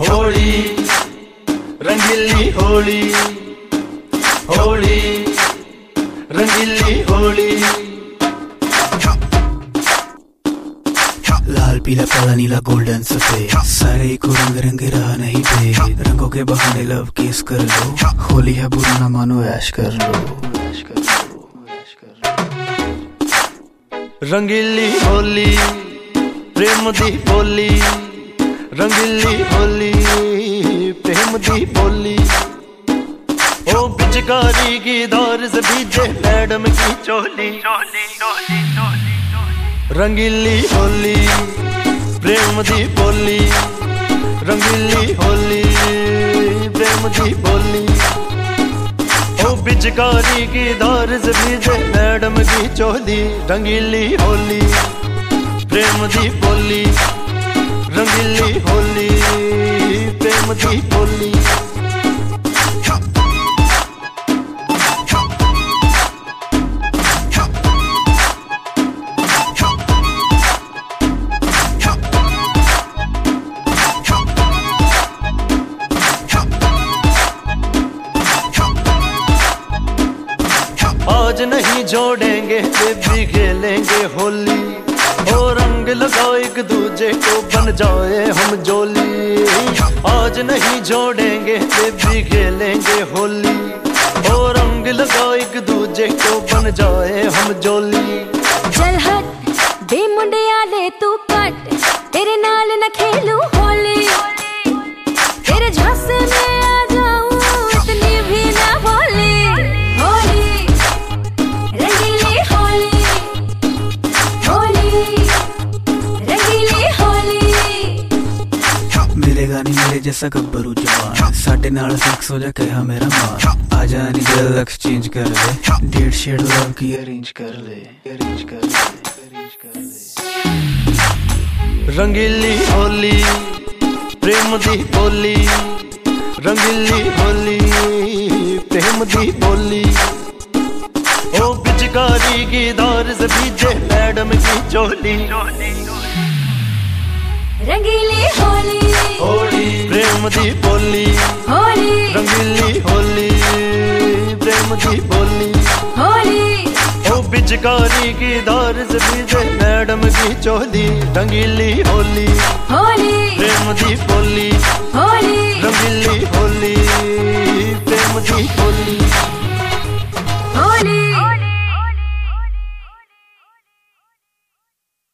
होली रंगीली होली, होली रंगीली होली। लाल पीला काला नीला गोल्डन सफेद, सारे को रंग रंग रहा नहीं भेद। रंगों के बहाने लव केस कर लो, होली है बुरा ना मानो ऐश कर लो। रंगीली होली प्रेम दी बोली, रंगीली होली प्रेम दी बोली। ओ पिचकारी की धार से भीजे मैडम की चोली। रंगीली होली प्रेम दी बोली, रंगीली होली प्रेम दी बोली। ओ पिचकारी की धार से भीजे मैडम की चोली। रंगीली होली प्रेम दी बोली, रंगीली होली प्रेम दी बोली। आज नहीं जोड़ेंगे भी खेलेंगे होली। ओ रंग लगाओ एक दूजे को बन जाए हम जोली। आज नहीं जोड़ेंगे भी खेलेंगे होली। ओ रंग लगाओ एक दूजे को बन जाए हम जोली। चल हट बे मुंडिया ले तू कट, तेरे नाल न खेलू होली। तेरे झांसे में आ जाऊं इतनी भी ना होली। होली रंगीली होली, होली रंगीली होली। मिलेगा नहीं मेरे जैसा गब्बरू जवान, साढ़े नाल फिक्स हो जा कहा मेरा मान। आजा नहीं जल्द एक्सचेंज कर ले, डेढ़ शेड लव की अरेंज कर ले, अरेंज कर ले, अरेंज कर ले। रंगीली होली प्रेम दी बोली, रंगीली होली प्रेम दी बोली। ओ पिचकारी की धार से भीजे मैडम की चोली। रंगीली होली, होली प्रेम दी बोली, होली रंगीली होली प्रेम दी बोली। होली ओ पिचकारी की धार से भीजे मैडम की चोली। रंगीली होली, होली प्रेम दी बोली, होली रंगीली होली प्रेम दी बोली।